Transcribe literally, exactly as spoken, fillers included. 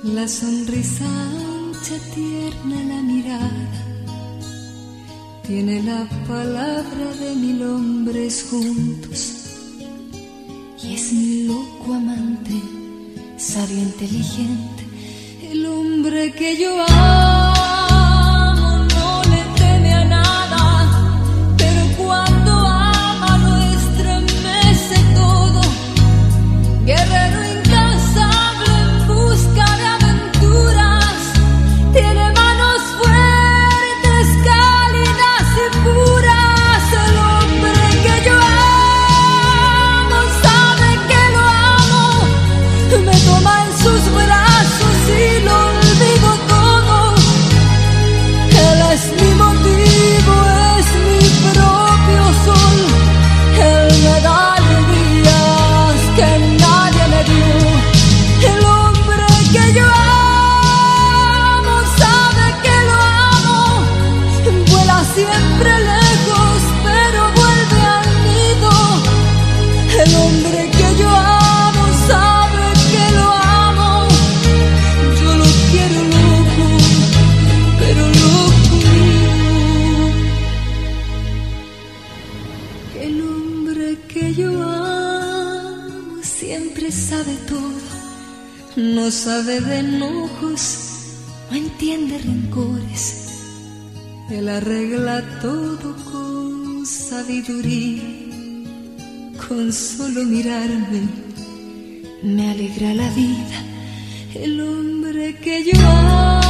La sonrisa ancha, tierna la mirada, tiene la palabra de mil hombres juntos. Y es mi loco amante, sabio, inteligente, el hombre que yo amo. No le teme a nada, pero cuando ama lo estremece todo. Guerrero incansable en busca de aventuras, tiene manos fuertes, cálidas y puras. El hombre que yo amo sabe que lo amo, me toma en sus brazos y lo olvido todo. Él es mi motivo, es mi propio sol. Él me da alegrías que nadie me dio. El hombre que yo amo sabe que lo amo. Vuela siempre lejos, pero vuelve al nido. El hombre que yo amo sabe que lo amo. Yo lo quiero loco, pero loco mío. El hombre que yo amo siempre sabe todo, no sabe de enojos, no entiende rencores. Él arregla todo con sabiduría, con solo mirarme me alegra la vida. El hombre que yo amo